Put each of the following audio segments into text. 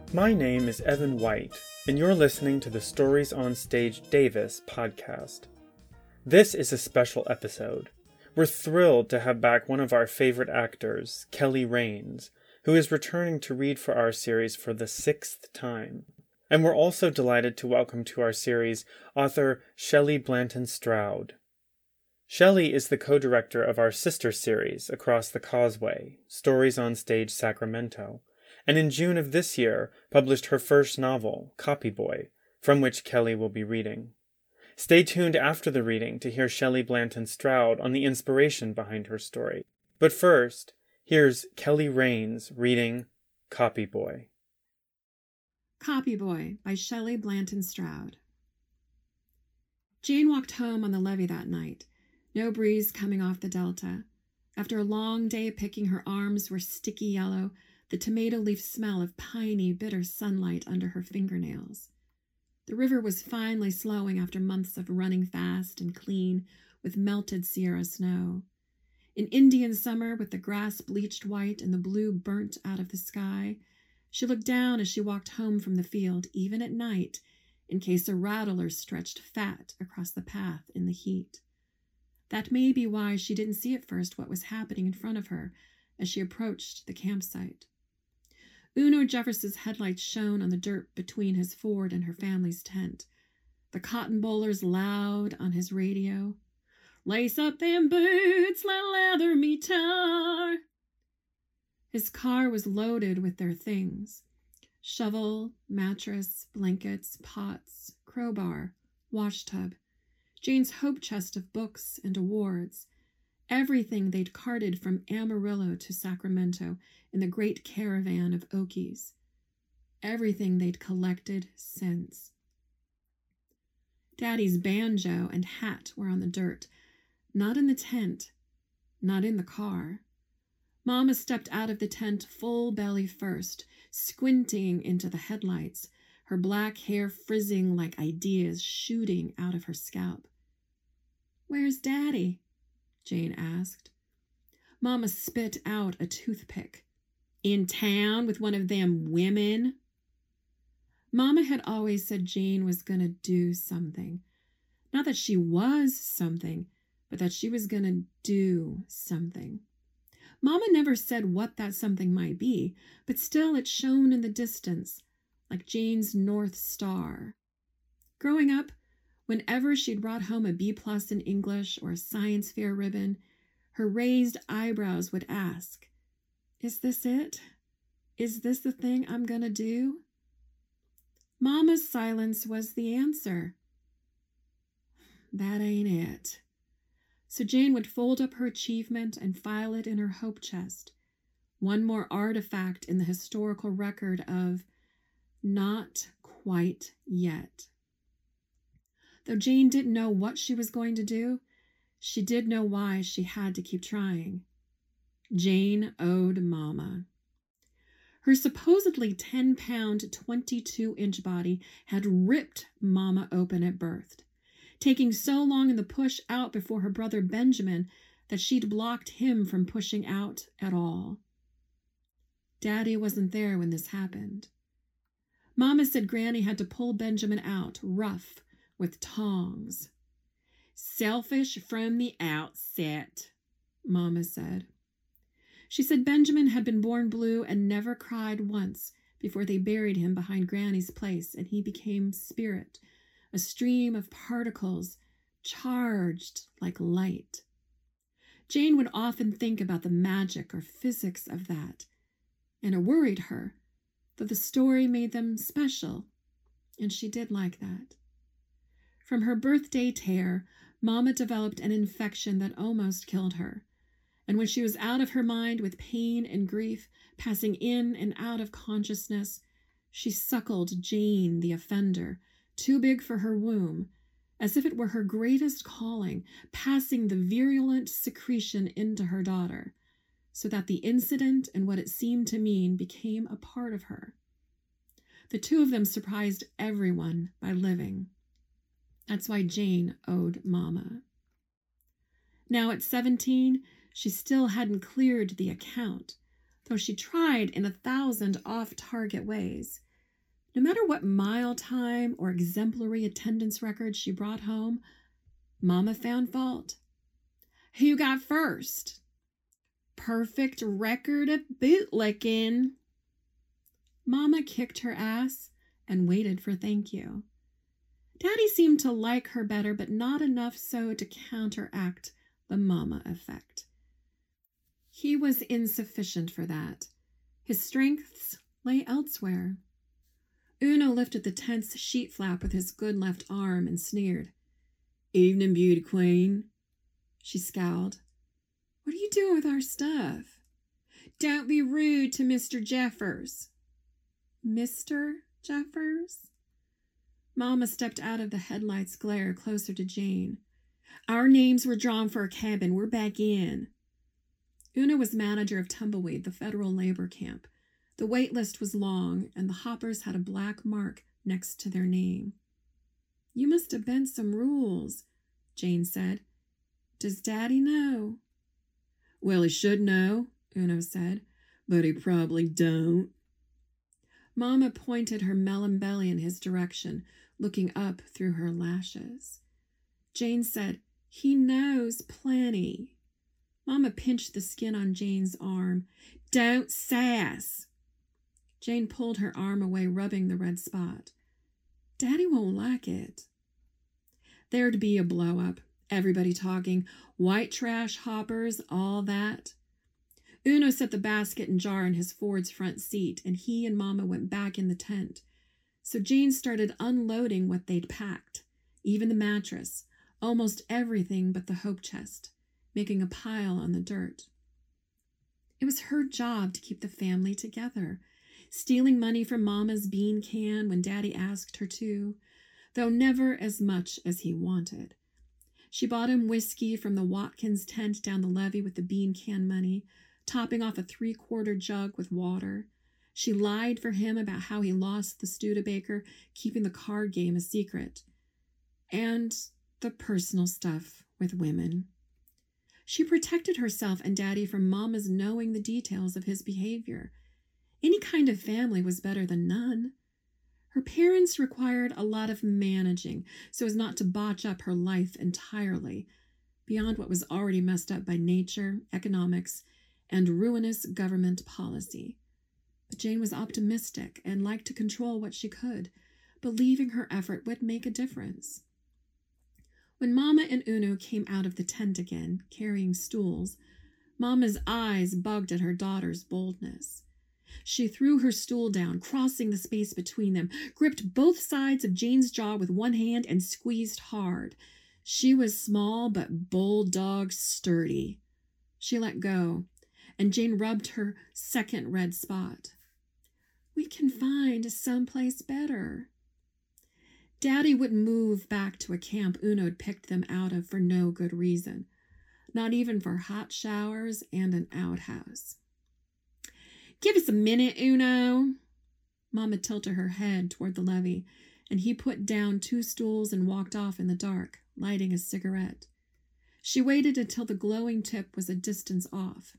My name is Evan White, and you're listening to the Stories on Stage Davis podcast. This is a special episode. We're thrilled to have back one of our favorite actors, Kelly Rains, who is returning to read for our series for the 6th time. And we're also delighted to welcome to our series author Shelley Blanton Stroud. Shelley is the co-director of our sister series, Across the Causeway, Stories on Stage Sacramento, and in June of this year published her first novel, Copy Boy, from which Kelly will be reading. Stay tuned after the reading to hear Shelley Blanton Stroud on the inspiration behind her story. But first, here's Kelly Rains reading Copy Boy. Copy Boy by Shelley Blanton Stroud. Jane walked home on the levee that night, no breeze coming off the delta. After a long day picking, her arms were sticky yellow, the tomato leaf smell of piney, bitter sunlight under her fingernails. The river was finally slowing after months of running fast and clean with melted Sierra snow. In Indian summer, with the grass bleached white and the blue burnt out of the sky, she looked down as she walked home from the field, even at night, in case a rattler stretched fat across the path in the heat. That may be why she didn't see at first what was happening in front of her as she approached the campsite. Uno Jefferson's headlights shone on the dirt between his Ford and her family's tent. The cotton bowler's loud on his radio. Lace up them boots, let leather me tar. His car was loaded with their things. Shovel, mattress, blankets, pots, crowbar, washtub, Jane's hope chest of books and awards. Everything they'd carted from Amarillo to Sacramento in the great caravan of Okies. Everything they'd collected since. Daddy's banjo and hat were on the dirt, not in the tent, not in the car. Mama stepped out of the tent full belly first, squinting into the headlights, her black hair frizzing like ideas shooting out of her scalp. "Where's Daddy?" Jane asked. Mama spit out a toothpick. "In town with one of them women." Mama had always said Jane was going to do something. Not that she was something, but that she was going to do something. Mama never said what that something might be, but still it shone in the distance, like Jane's North Star. Growing up, whenever she'd brought home a B+ in English or a science fair ribbon, her raised eyebrows would ask, "Is this it? Is this the thing I'm gonna do?" Mama's silence was the answer. "That ain't it." So Jane would fold up her achievement and file it in her hope chest. One more artifact in the historical record of not quite yet. Though Jane didn't know what she was going to do, she did know why she had to keep trying. Jane owed Mama. Her supposedly 10-pound, 22-inch body had ripped Mama open at birth, taking so long in the push out before her brother Benjamin that she'd blocked him from pushing out at all. Daddy wasn't there when this happened. Mama said Granny had to pull Benjamin out, rough, with tongs. "Selfish from the outset," Mama said. She said Benjamin had been born blue and never cried once before they buried him behind Granny's place, and he became spirit, a stream of particles charged like light. Jane would often think about the magic or physics of that, and it worried her, though the story made them special, and she did like that. From her birthday tear, Mama developed an infection that almost killed her. And when she was out of her mind with pain and grief, passing in and out of consciousness, she suckled Jane, the offender, too big for her womb, as if it were her greatest calling, passing the virulent secretion into her daughter, so that the incident and what it seemed to mean became a part of her. The two of them surprised everyone by living. That's why Jane owed Mama. Now at 17, she still hadn't cleared the account, though she tried in 1,000 off-target ways. No matter what mile time or exemplary attendance record she brought home, Mama found fault. Who got first? Perfect record of bootlicking. Mama kicked her ass and waited for thank you. Daddy seemed to like her better, but not enough so to counteract the mama effect. He was insufficient for that. His strengths lay elsewhere. Uno lifted the tense sheet flap with his good left arm and sneered. Evening, beauty queen. She scowled. What are you doing with our stuff? Don't be rude to Mr. Jeffers. Mr. Jeffers? Mama stepped out of the headlight's glare closer to Jane. Our names were drawn for a cabin. We're back in. Una was manager of Tumbleweed, the federal labor camp. The wait list was long, and the hoppers had a black mark next to their name. You must have bent some rules, Jane said. Does Daddy know? Well, he should know, Uno said, but he probably don't. Mama pointed her melon belly in his direction, looking up through her lashes. Jane said, he knows plenty. Mama pinched the skin on Jane's arm. Don't sass. Jane pulled her arm away, rubbing the red spot. Daddy won't like it. There'd be a blow-up. Everybody talking. White trash, hoppers, all that. Uno set the basket and jar in his Ford's front seat, and he and Mama went back in the tent. So Jane started unloading what they'd packed, even the mattress, almost everything but the hope chest, making a pile on the dirt. It was her job to keep the family together, stealing money from Mama's bean can when Daddy asked her to, though never as much as he wanted. She bought him whiskey from the Watkins tent down the levee with the bean can money, topping off a 3/4 jug with water. She lied for him about how he lost the Studebaker, keeping the card game a secret. And the personal stuff with women. She protected herself and Daddy from Mama's knowing the details of his behavior. Any kind of family was better than none. Her parents required a lot of managing so as not to botch up her life entirely, beyond what was already messed up by nature, economics, and ruinous government policy. But Jane was optimistic and liked to control what she could, believing her effort would make a difference. When Mama and Uno came out of the tent again, carrying stools, Mama's eyes bugged at her daughter's boldness. She threw her stool down, crossing the space between them, gripped both sides of Jane's jaw with one hand, and squeezed hard. She was small but bulldog sturdy. She let go, and Jane rubbed her second red spot. We can find someplace better. Daddy wouldn't move back to a camp Uno'd picked them out of for no good reason, not even for hot showers and an outhouse. Give us a minute, Uno. Mama tilted her head toward the levee, and he put down 2 stools and walked off in the dark, lighting a cigarette. She waited until the glowing tip was a distance off.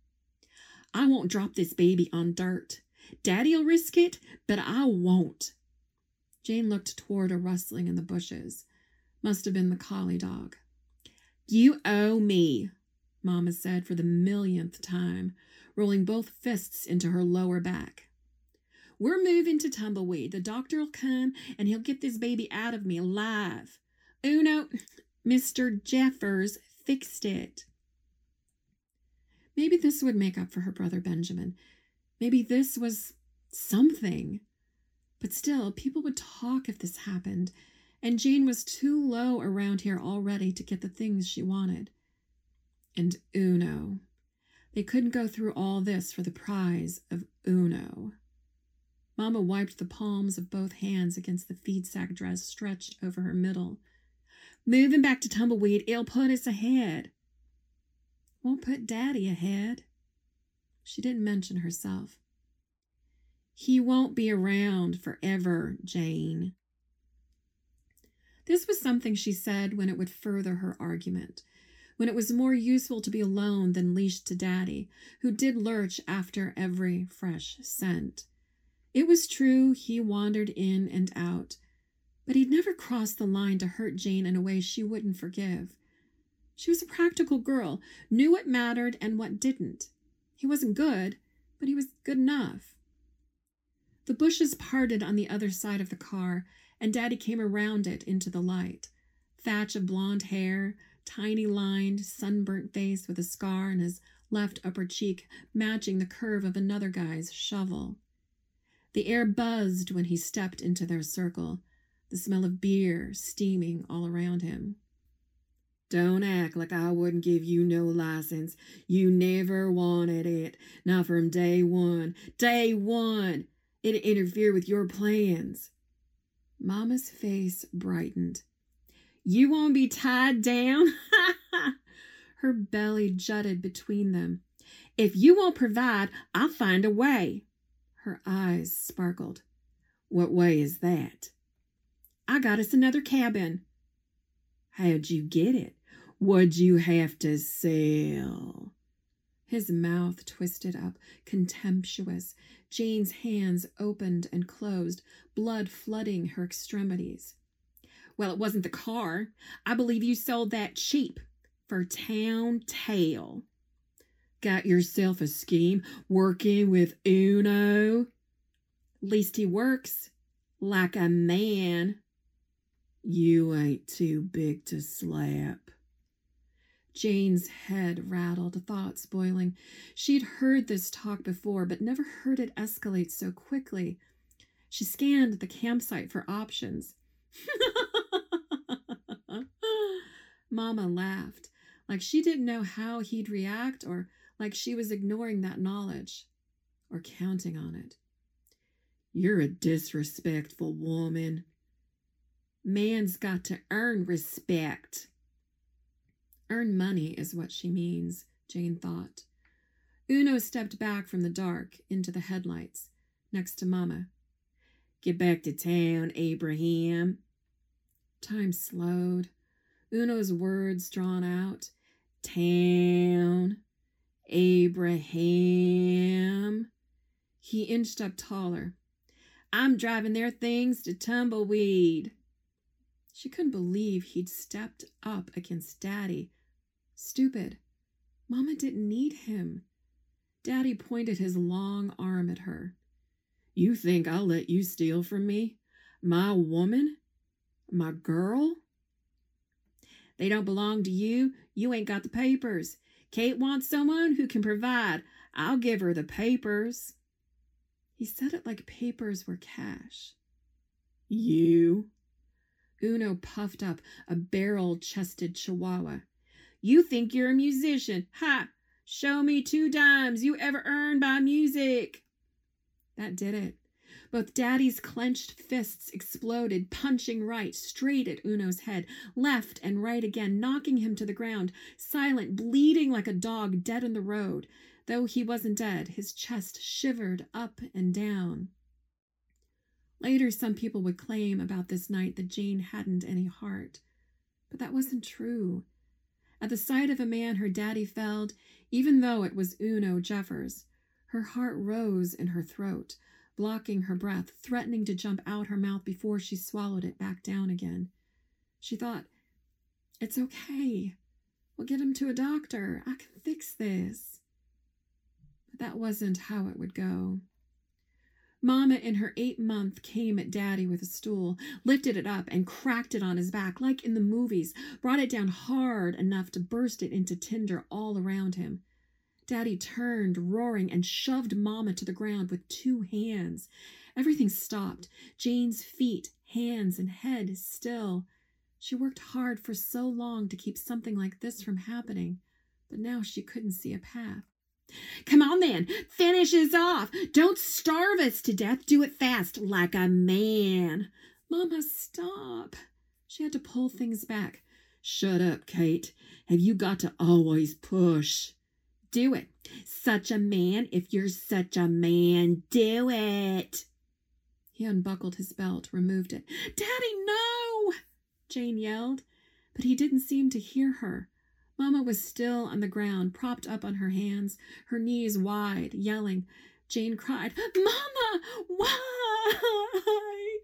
I won't drop this baby on dirt. Daddy'll risk it, but I won't. Jane looked toward a rustling in the bushes. Must have been the collie dog. You owe me, Mama said for the millionth time, rolling both fists into her lower back. We're moving to Tumbleweed. The doctor'll come, and he'll get this baby out of me alive. Uno, Mr. Jeffers fixed it. Maybe this would make up for her brother Benjamin. Maybe this was something. But still, people would talk if this happened, and Jane was too low around here already to get the things she wanted. And Uno. They couldn't go through all this for the prize of Uno. Mama wiped the palms of both hands against the feed sack dress stretched over her middle. Moving back to Tumbleweed, it'll put us ahead. Won't put Daddy ahead. She didn't mention herself. He won't be around forever, Jane. This was something she said when it would further her argument, when it was more useful to be alone than leashed to Daddy, who did lurch after every fresh scent. It was true he wandered in and out, but he'd never crossed the line to hurt Jane in a way she wouldn't forgive. She was a practical girl, knew what mattered and what didn't. He wasn't good, but he was good enough. The bushes parted on the other side of the car, and Daddy came around it into the light. Thatch of blonde hair, tiny lined, sunburnt face with a scar on his left upper cheek matching the curve of another guy's shovel. The air buzzed when he stepped into their circle, the smell of beer steaming all around him. "Don't act like I wouldn't give you no license. You never wanted it. Not from day one. Day one! It'd interfere with your plans." Mama's face brightened. "You won't be tied down?" Her belly jutted between them. "If you won't provide, I'll find a way." Her eyes sparkled. "What way is that?" "I got us another cabin." "How'd you get it? What'd you have to sell?" His mouth twisted up, contemptuous. Jane's hands opened and closed, blood flooding her extremities. "Well, it wasn't the car. I believe you sold that cheap. For town tale." "Got yourself a scheme working with Uno?" "Least he works like a man." "You ain't too big to slap." Jane's head rattled, thoughts boiling. She'd heard this talk before, but never heard it escalate so quickly. She scanned the campsite for options. Mama laughed, like she didn't know how he'd react, or like she was ignoring that knowledge, or counting on it. "You're a disrespectful woman." "Man's got to earn respect." Earn money is what she means, Jane thought. Uno stepped back from the dark into the headlights, next to Mama. "Get back to town, Abraham." Time slowed. Uno's words drawn out. "Town, Abraham." He inched up taller. "I'm driving their things to Tumbleweed." She couldn't believe he'd stepped up against Daddy. Stupid. Mama didn't need him. Daddy pointed his long arm at her. "You think I'll let you steal from me? My woman? My girl?" "They don't belong to you. You ain't got the papers. Kate wants someone who can provide. I'll give her the papers." He said it like papers were cash. "You?" Uno puffed up, a barrel-chested chihuahua. "You think you're a musician. Ha! Show me 2 dimes you ever earned by music." That did it. Both Daddy's clenched fists exploded, punching right, straight at Uno's head, left and right again, knocking him to the ground, silent, bleeding like a dog dead in the road. Though he wasn't dead, his chest shivered up and down. Later, some people would claim about this night that Jane hadn't any heart. But that wasn't true. At the sight of a man her daddy felled, even though it was Uno Jeffers, her heart rose in her throat, blocking her breath, threatening to jump out her mouth before she swallowed it back down again. She thought, "It's okay. We'll get him to a doctor. I can fix this." But that wasn't how it would go. Mama, in her 8th month, came at Daddy with a stool, lifted it up, and cracked it on his back, like in the movies, brought it down hard enough to burst it into tinder all around him. Daddy turned, roaring, and shoved Mama to the ground with 2 hands. Everything stopped. Jane's feet, hands, and head still. She worked hard for so long to keep something like this from happening, but now she couldn't see a path. "Come on then, finish us off. Don't starve us to death. Do it fast, like a man." "Mama, stop." She had to pull things back. "Shut up, Kate. Have you got to always push?" "Do it. Such a man, if you're such a man. Do it." He unbuckled his belt, removed it. "Daddy, no!" Jane yelled, but he didn't seem to hear her. Mama was still on the ground, propped up on her hands, her knees wide, yelling, Jane cried, "Mama, why?"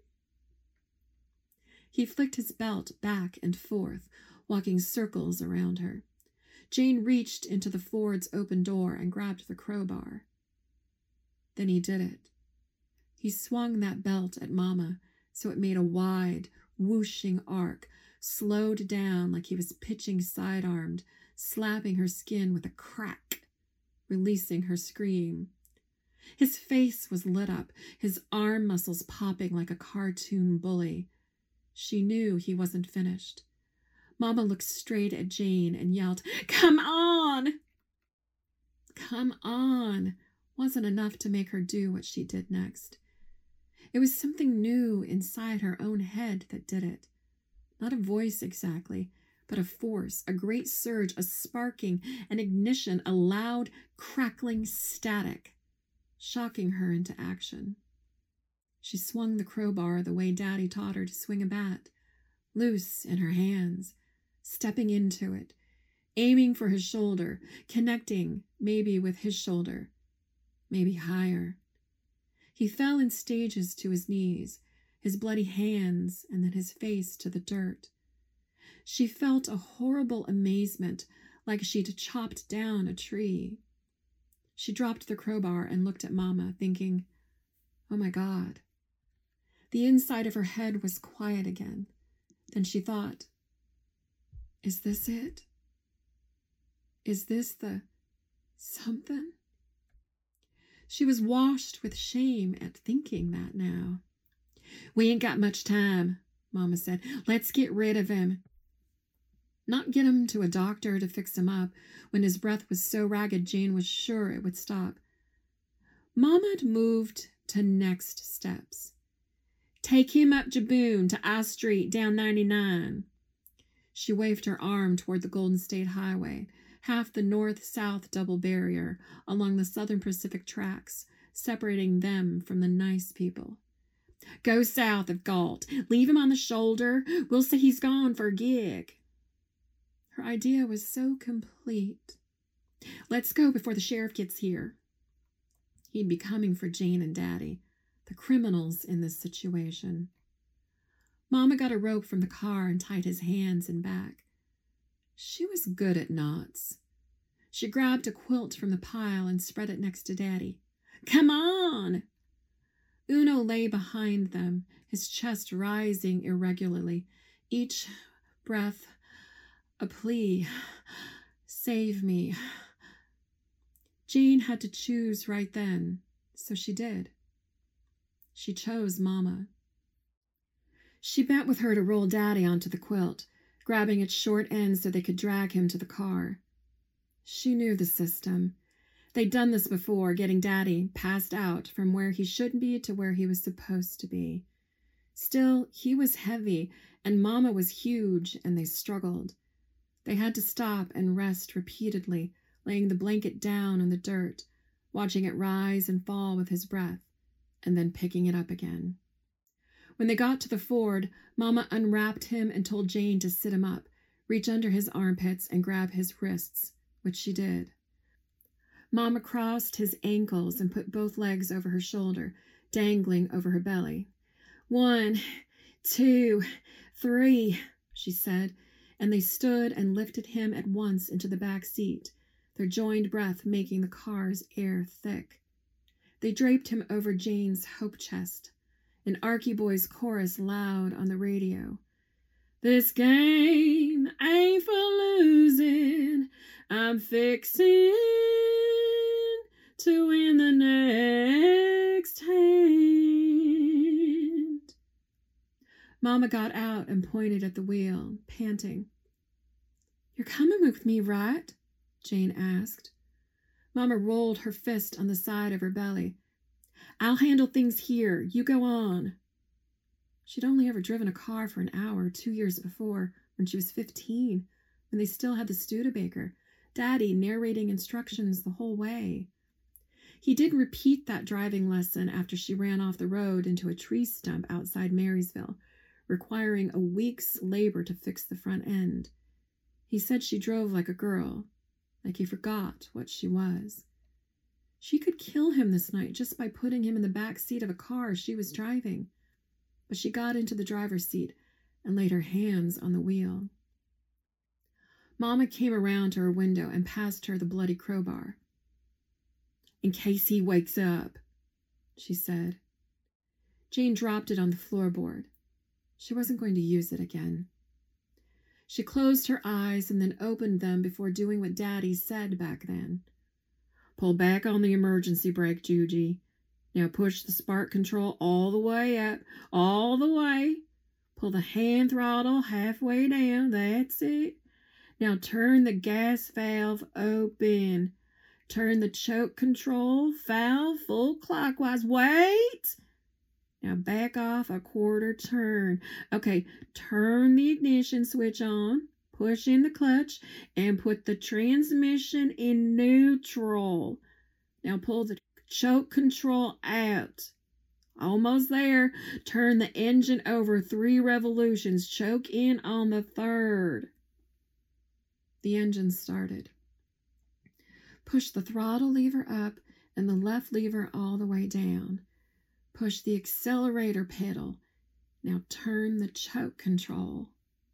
He flicked his belt back and forth, walking circles around her. Jane reached into the Ford's open door and grabbed the crowbar. Then he did it. He swung that belt at Mama so it made a wide, whooshing arc, slowed down like he was pitching sidearmed, slapping her skin with a crack, releasing her scream. His face was lit up, his arm muscles popping like a cartoon bully. She knew he wasn't finished. Mama looked straight at Jane and yelled, "Come on!" "Come on" wasn't enough to make her do what she did next. It was something new inside her own head that did it. Not a voice exactly, but a force, a great surge, a sparking, an ignition, a loud, crackling static, shocking her into action. She swung the crowbar the way Daddy taught her to swing a bat, loose in her hands, stepping into it, aiming for his shoulder, connecting maybe with his shoulder, maybe higher. He fell in stages to his knees, his bloody hands and then his face to the dirt. She felt a horrible amazement, like she'd chopped down a tree. She dropped the crowbar and looked at Mama, thinking, "Oh my God." The inside of her head was quiet again. Then she thought, "Is this it? Is this the something?" She was washed with shame at thinking that now. "We ain't got much time," Mama said. "Let's get rid of him." Not get him to a doctor to fix him up when his breath was so ragged Jane was sure it would stop. Mama'd moved to next steps. "Take him up Jaboon to I Street down 99. She waved her arm toward the Golden State Highway, half the north-south double barrier along the Southern Pacific tracks, separating them from the nice people. "Go south of Galt. Leave him on the shoulder. We'll say he's gone for a gig." Her idea was so complete. "Let's go before the sheriff gets here." He'd be coming for Jane and Daddy, the criminals in this situation. Mama got a rope from the car and tied his hands and back. She was good at knots. She grabbed a quilt from the pile and spread it next to Daddy. "Come on!" Uno lay behind them, his chest rising irregularly, each breath a plea. "Save me." Jane had to choose right then, so she did. She chose Mama. She bent with her to roll Daddy onto the quilt, grabbing its short end so they could drag him to the car. She knew the system. They'd done this before, getting Daddy passed out from where he shouldn't be to where he was supposed to be. Still, he was heavy, and Mama was huge, and they struggled. They had to stop and rest repeatedly, laying the blanket down in the dirt, watching it rise and fall with his breath, and then picking it up again. When they got to the Ford, Mama unwrapped him and told Jane to sit him up, reach under his armpits and grab his wrists, which she did. Mama crossed his ankles and put both legs over her shoulder, dangling over her belly. 1, 2, 3, she said, and they stood and lifted him at once into the back seat, their joined breath making the car's air thick. They draped him over Jane's hope chest, an Archie Boys chorus loud on the radio. "This game ain't for losing, I'm fixing to win the next hand." Mama got out and pointed at the wheel, panting. "You're coming with me, right?" Jane asked. Mama rolled her fist on the side of her belly. "I'll handle things here. You go on." She'd only ever driven a car for an hour 2 years before, when she was 15, when they still had the Studebaker, Daddy narrating instructions the whole way. He did repeat that driving lesson after she ran off the road into a tree stump outside Marysville, requiring a week's labor to fix the front end. He said she drove like a girl, like he forgot what she was. She could kill him this night just by putting him in the back seat of a car she was driving. But she got into the driver's seat and laid her hands on the wheel. Mama came around to her window and passed her the bloody crowbar. "In case he wakes up," she said. Jane dropped it on the floorboard. She wasn't going to use it again. She closed her eyes and then opened them before doing what Daddy said back then. "Pull back on the emergency brake, Jugie. Now push the spark control all the way up, all the way. Pull the hand throttle halfway down, that's it. Now turn the gas valve open. Turn the choke control valve full clockwise. Wait! Now back off a quarter turn. Okay, turn the ignition switch on, push in the clutch, and put the transmission in neutral. Now pull the choke control out. Almost there. Turn the engine over 3 revolutions. Choke in on the 3rd. The engine started. Push the throttle lever up and the left lever all the way down. Push the accelerator pedal. Now turn the choke control.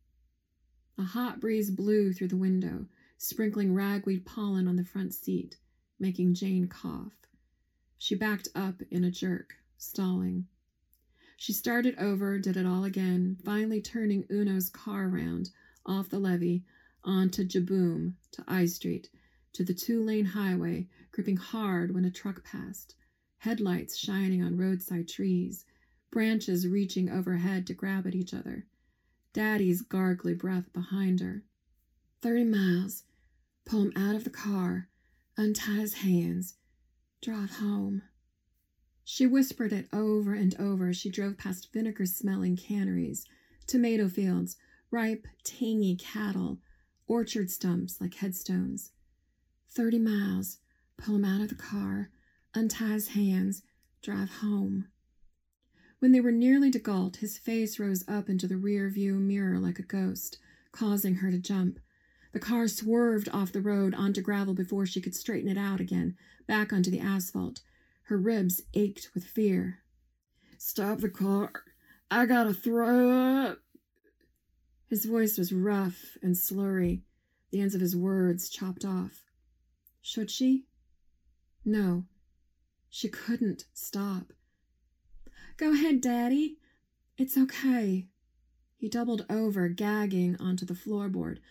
A hot breeze blew through the window, sprinkling ragweed pollen on the front seat, making Jane cough. She backed up in a jerk, stalling. She started over, did it all again, finally turning Uno's car around, off the levee, onto Jaboom, to I Street, to the 2-lane highway, gripping hard when a truck passed, headlights shining on roadside trees, branches reaching overhead to grab at each other, Daddy's gargly breath behind her. 30 miles. Pull him out of the car, untie his hands, drive home. She whispered it over and over as she drove past vinegar-smelling canneries, tomato fields, ripe, tangy cattle, orchard stumps like headstones. 30 miles. Pull him out of the car, untie his hands, drive home. When they were nearly to Galt, his face rose up into the rear-view mirror like a ghost, causing her to jump. The car swerved off the road onto gravel before she could straighten it out again, back onto the asphalt. Her ribs ached with fear. "Stop the car. I gotta throw up." His voice was rough and slurry, the ends of his words chopped off. Should she? No. She couldn't stop. "Go ahead, Daddy. It's okay." He doubled over, gagging onto the floorboard.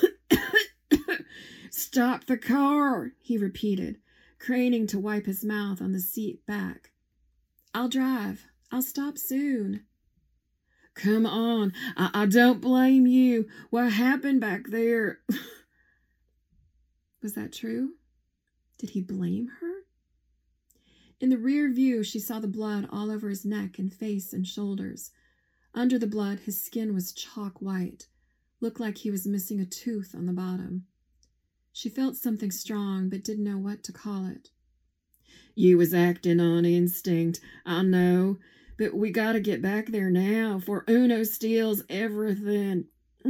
"Stop the car," he repeated, craning to wipe his mouth on the seat back. "I'll drive. I'll stop soon." "Come on. I don't blame you. What happened back there?" Was that true? Did he blame her? In the rear view, she saw the blood all over his neck and face and shoulders. Under the blood, his skin was chalk white, looked like he was missing a tooth on the bottom. She felt something strong, but didn't know what to call it. "You was acting on instinct, I know, but we gotta get back there now, for Uno steals everything."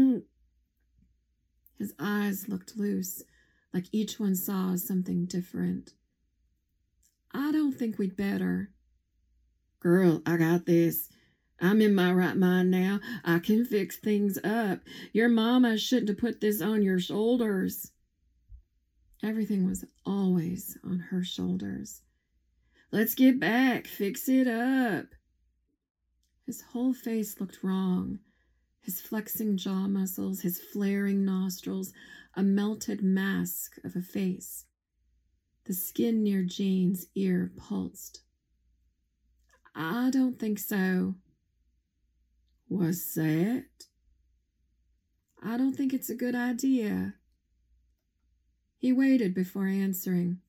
His eyes looked loose, like each one saw something different. "I don't think we'd better." "Girl, I got this. I'm in my right mind now. I can fix things up. Your mama shouldn't have put this on your shoulders." Everything was always on her shoulders. "Let's get back. Fix it up." His whole face looked wrong. His flexing jaw muscles, his flaring nostrils, a melted mask of a face. The skin near Jane's ear pulsed. "I don't think so." "What's that?" "I don't think it's a good idea." He waited before answering.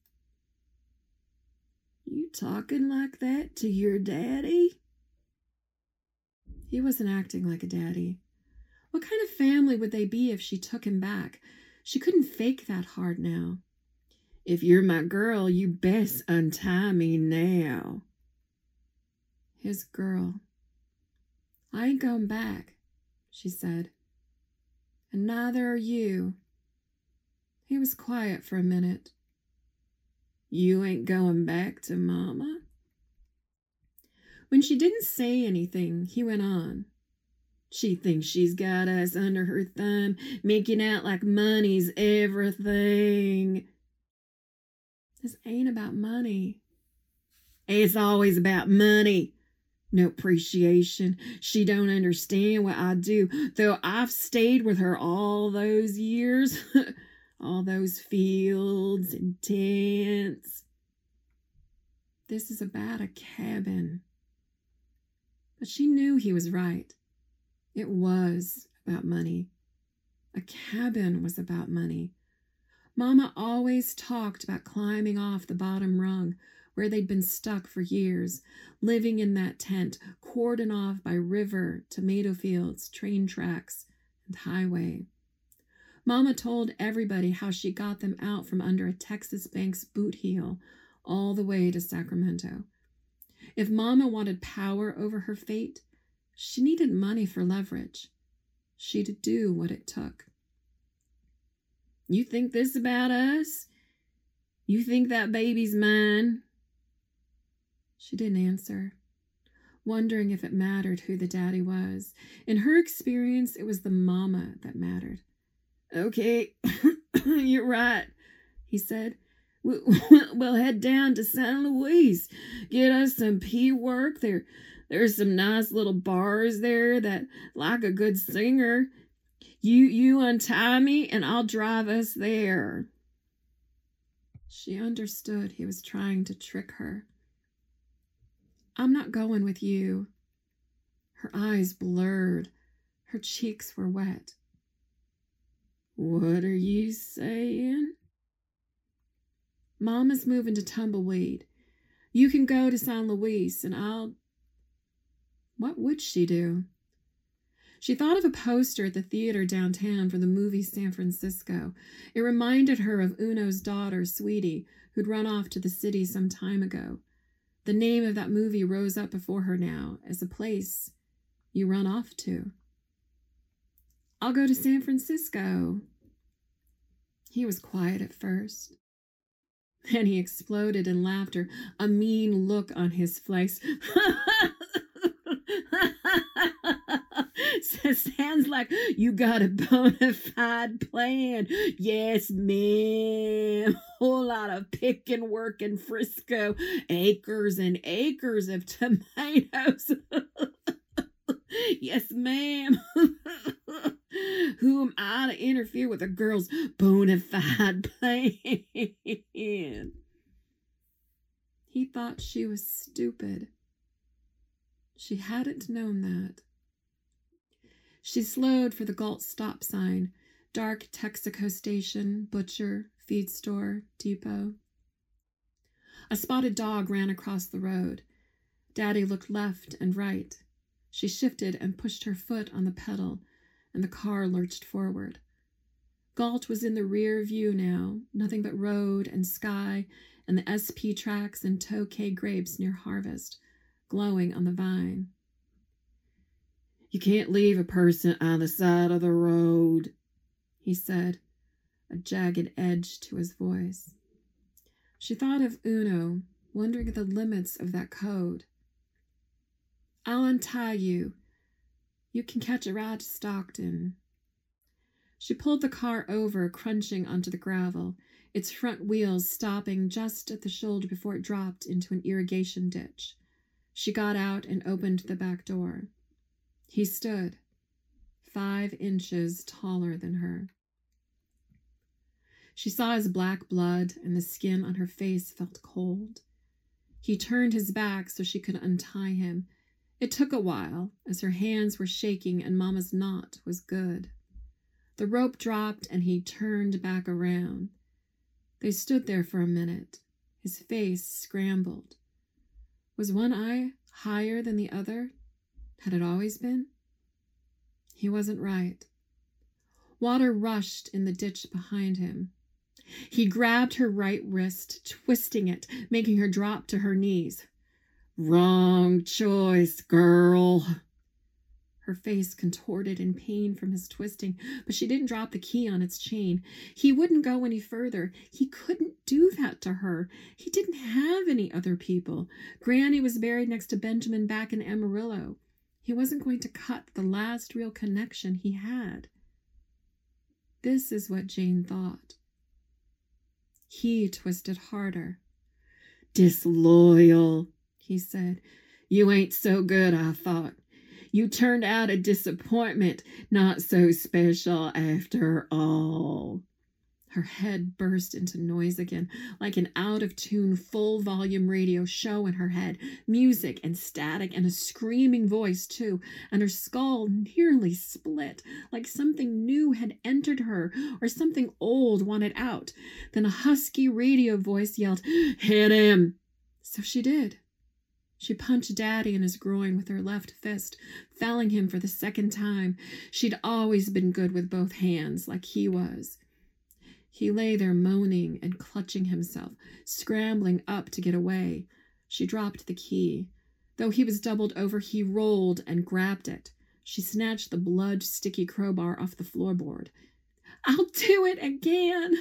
"You talking like that to your daddy?" He wasn't acting like a daddy. What kind of family would they be if she took him back? She couldn't fake that hard now. "If you're my girl, you best untie me now." His girl. "I ain't going back," she said. "And neither are you." He was quiet for a minute. You ain't going back to Mama? When she didn't say anything, he went on. She thinks she's got us under her thumb, making out like money's everything. This ain't about money. It's always about money. No appreciation. She don't understand what I do, though I've stayed with her all those years. All those fields and tents. This is about a cabin. But she knew he was right. It was about money. A cabin was about money. Mama always talked about climbing off the bottom rung where they'd been stuck for years, living in that tent, cordoned off by river, tomato fields, train tracks, and highway. Mama told everybody how she got them out from under a Texas bank's boot heel all the way to Sacramento. If Mama wanted power over her fate, she needed money for leverage. She'd do what it took. You think this about us? You think that baby's mine? She didn't answer, wondering if it mattered who the daddy was. In her experience, it was the mama that mattered. Okay, you're right, he said. We'll head down to San Luis, get us some pea work. There's some nice little bars there that like a good singer. You untie me and I'll drive us there. She understood he was trying to trick her. I'm not going with you. Her eyes blurred. Her cheeks were wet. What are you saying? Mama's moving to Tumbleweed. You can go to San Luis and I'll... What would she do? She thought of a poster at the theater downtown for the movie San Francisco. It reminded her of Uno's daughter, Sweetie, who'd run off to the city some time ago. The name of that movie rose up before her now as a place you run off to. I'll go to San Francisco. He was quiet at first. Then he exploded in laughter, a mean look on his face. Sounds like you got a bona fide plan. Yes, ma'am. Whole lot of picking work in Frisco. Acres and acres of tomatoes. Yes, ma'am. Who am I to interfere with a girl's bona fide plan? He thought she was stupid. She hadn't known that. She slowed for the Galt stop sign, dark Texaco station, butcher, feed store, depot. A spotted dog ran across the road. Daddy looked left and right. She shifted and pushed her foot on the pedal, and the car lurched forward. Galt was in the rear view now, nothing but road and sky and the SP tracks and Tokay grapes near harvest, glowing on the vine. You can't leave a person on the side of the road, he said, a jagged edge to his voice. She thought of Uno, wondering at the limits of that code. I'll untie you. You can catch a ride to Stockton. She pulled the car over, crunching onto the gravel, its front wheels stopping just at the shoulder before it dropped into an irrigation ditch. She got out and opened the back door. He stood, 5 inches taller than her. She saw his black blood, and the skin on her face felt cold. He turned his back so she could untie him. It took a while, as her hands were shaking and Mama's knot was good. The rope dropped, and he turned back around. They stood there for a minute, his face scrambled. Was one eye higher than the other? Had it always been? He wasn't right. Water rushed in the ditch behind him. He grabbed her right wrist, twisting it, making her drop to her knees. Wrong choice, girl. her face contorted in pain from his twisting, but she didn't drop the key on its chain. He wouldn't go any further. He couldn't do that to her. He didn't have any other people. Granny was buried next to Benjamin back in Amarillo. He wasn't going to cut the last real connection he had. This is what Jane thought. He twisted harder. "Disloyal," he said. "You ain't so good, I thought. You turned out a disappointment, not so special after all." Her head burst into noise again, like an out-of-tune, full-volume radio show in her head. Music and static and a screaming voice, too. And her skull nearly split, like something new had entered her or something old wanted out. Then a husky radio voice yelled, "Hit him!" So she did. She punched Daddy in his groin with her left fist, felling him for the second time. She'd always been good with both hands, like he was. He lay there moaning and clutching himself, scrambling up to get away. She dropped the key. Though he was doubled over, he rolled and grabbed it. She snatched the blood-sticky crowbar off the floorboard. "I'll do it again!"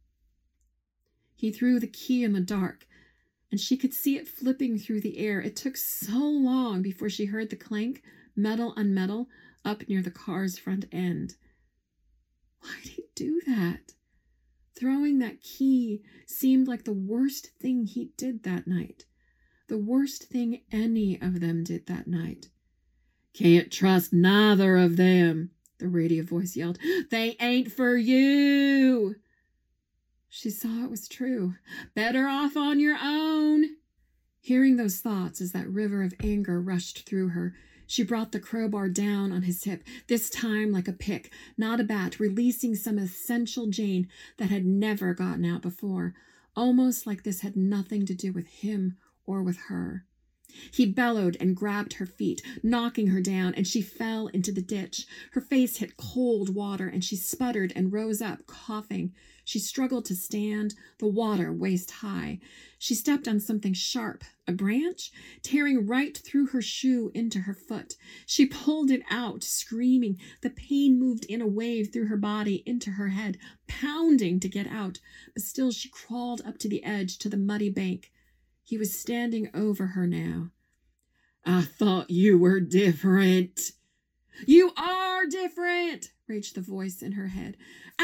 He threw the key in the dark, and she could see it flipping through the air. It took so long before she heard the clank, metal on metal, up near the car's front end. Why'd he do that? Throwing that key seemed like the worst thing he did that night. The worst thing any of them did that night. "Can't trust neither of them," the radio voice yelled. "They ain't for you." She saw it was true. "Better off on your own." Hearing those thoughts as that river of anger rushed through her, she brought the crowbar down on his hip, this time like a pick, not a bat, releasing some essential Jane that had never gotten out before, almost like this had nothing to do with him or with her. He bellowed and grabbed her feet, knocking her down, and she fell into the ditch. Her face hit cold water, and she sputtered and rose up, coughing. She struggled to stand, the water waist high. She stepped on something sharp, a branch, tearing right through her shoe into her foot. She pulled it out, screaming. The pain moved in a wave through her body into her head, pounding to get out, but still she crawled up to the edge, to the muddy bank. He was standing over her now. "I thought you were different." "You are different," raged the voice in her head.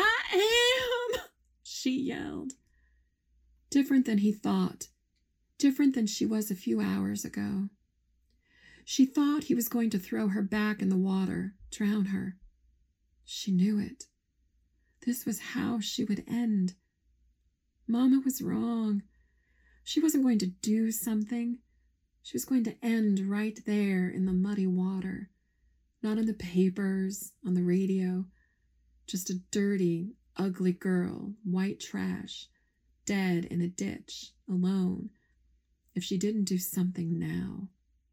"I am," she yelled. Different than he thought. Different than she was a few hours ago. She thought he was going to throw her back in the water, drown her. She knew it. This was how she would end. Mama was wrong. She wasn't going to do something. She was going to end right there in the muddy water. Not in the papers, on the radio. Just a dirty, ugly girl, white trash, dead in a ditch, alone, if she didn't do something now.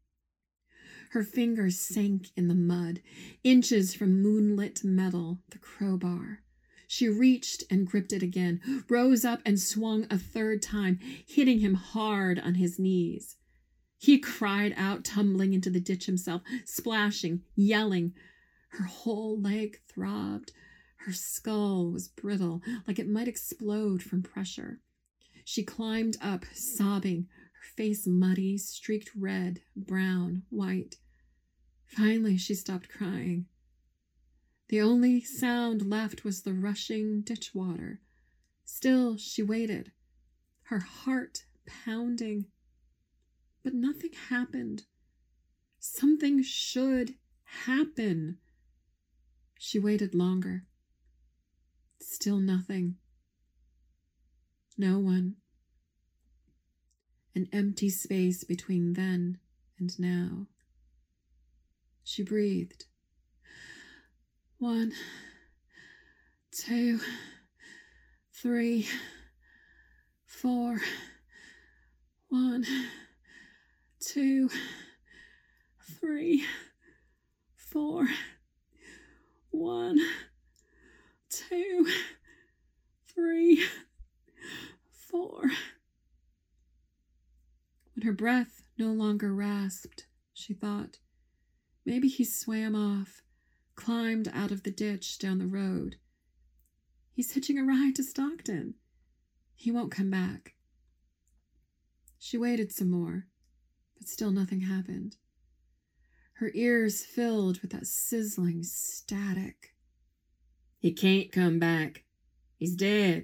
Her fingers sank in the mud, inches from moonlit metal, the crowbar. She reached and gripped it again, rose up and swung a third time, hitting him hard on his knees. He cried out, tumbling into the ditch himself, splashing, yelling. Her whole leg throbbed. Her skull was brittle, like it might explode from pressure. She climbed up, sobbing, her face muddy, streaked red, brown, white. Finally, she stopped crying. The only sound left was the rushing ditch water. Still, she waited, her heart pounding. But nothing happened. Something should happen. She waited longer. Still nothing. No one. An empty space between then and now. She breathed. 1, 2, 3, 4. 1, 2, 3, 4. 1, 2, 3, 4. When her breath no longer rasped, she thought, Maybe he swam off, climbed out of the ditch down the road. He's hitching a ride to Stockton. He won't come back. She waited some more, but still nothing happened. Her ears filled with that sizzling static. He can't come back. He's dead.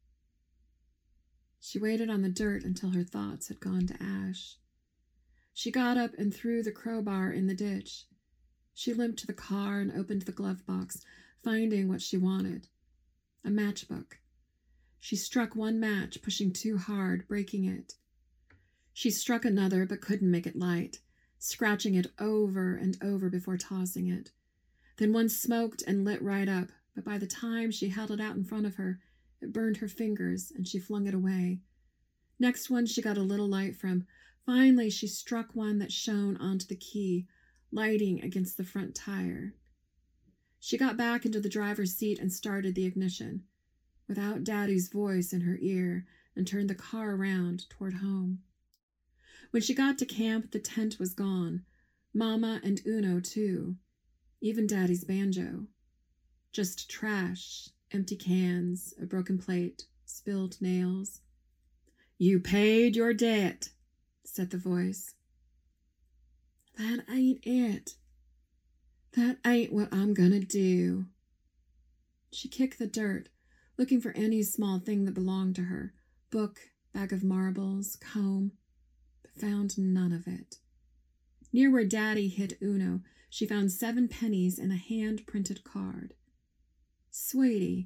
She waited on the dirt until her thoughts had gone to ash. She got up and threw the crowbar in the ditch. She limped to the car and opened the glove box, finding what she wanted. A matchbook. She struck one match, pushing too hard, breaking it. She struck another, but couldn't make it light, scratching it over and over before tossing it. Then one smoked and lit right up, but by the time she held it out in front of her, it burned her fingers, and she flung it away. Next one she got a little light from. Finally, she struck one that shone onto the key, lighting against the front tire. She got back into the driver's seat and started the ignition, without Daddy's voice in her ear, and turned the car around toward home. When she got to camp, the tent was gone. Mama and Uno, too. Even Daddy's banjo. Just trash, empty cans, a broken plate, spilled nails. "You paid your debt," said the voice. "That ain't it. That ain't what I'm gonna do." She kicked the dirt, looking for any small thing that belonged to her. Book, bag of marbles, comb, but found none of it. Near where Daddy hid Uno, she found 7 pennies and a hand-printed card. "Sweetie,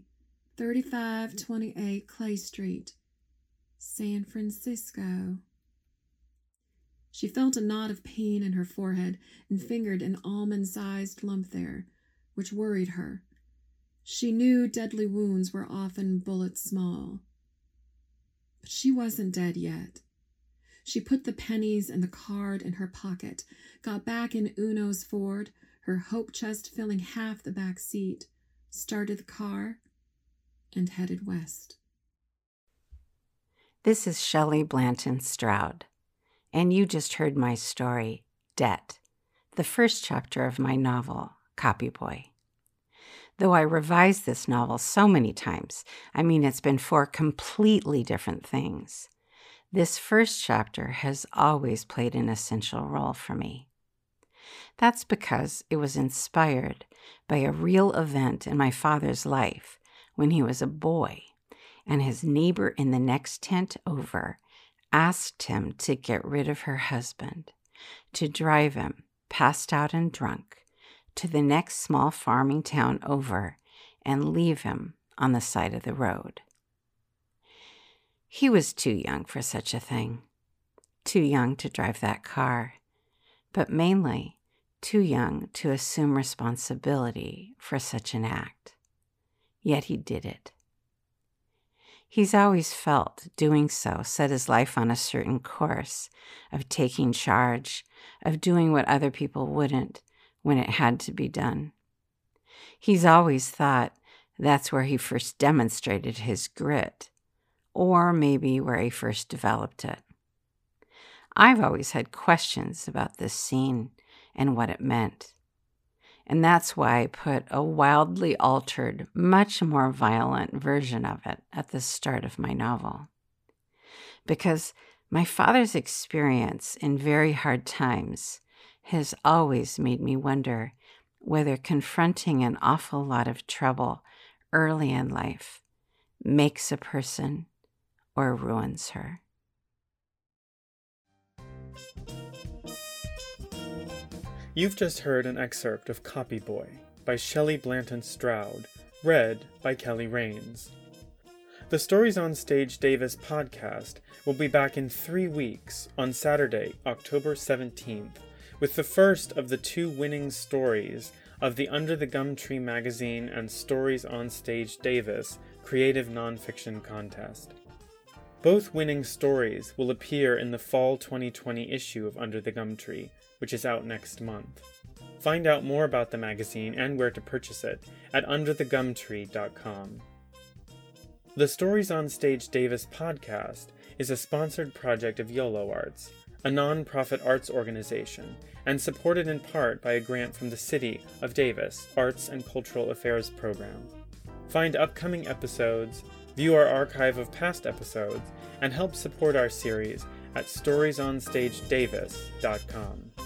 3528 Clay Street, San Francisco." She felt a knot of pain in her forehead and fingered an almond-sized lump there, which worried her. She knew deadly wounds were often bullet small. But she wasn't dead yet. She put the pennies and the card in her pocket, got back in Uno's Ford, her hope chest filling half the back seat, started the car, and headed west. This is Shelley Blanton Stroud, and you just heard my story, Debt, the first chapter of my novel, Copy Boy. Though I revised this novel so many times, it's been 4 completely different things, this first chapter has always played an essential role for me. That's because it was inspired by a real event in my father's life when he was a boy, and his neighbor in the next tent over asked him to get rid of her husband, to drive him, passed out and drunk, to the next small farming town over and leave him on the side of the road. He was too young for such a thing, too young to drive that car, but mainly too young to assume responsibility for such an act. Yet he did it. He's always felt doing so set his life on a certain course of taking charge, of doing what other people wouldn't when it had to be done. He's always thought that's where he first demonstrated his grit, or maybe where he first developed it. I've always had questions about this scene and what it meant. And that's why I put a wildly altered, much more violent version of it at the start of my novel. Because my father's experience in very hard times has always made me wonder whether confronting an awful lot of trouble early in life makes a person or ruins her. You've just heard an excerpt of Copy Boy by Shelley Blanton Stroud, read by Kelly Rains. The Stories on Stage Davis podcast will be back in 3 weeks on Saturday, October 17th, with the first of the 2 winning stories of the Under the Gumtree magazine and Stories on Stage Davis creative nonfiction contest. Both winning stories will appear in the fall 2020 issue of Under the Gumtree, which is out next month. Find out more about the magazine and where to purchase it at underthegumtree.com. The Stories on Stage Davis podcast is a sponsored project of YOLO Arts, a non-profit arts organization, and supported in part by a grant from the City of Davis Arts and Cultural Affairs Program. Find upcoming episodes, view our archive of past episodes, and help support our series at storiesonstagedavis.com.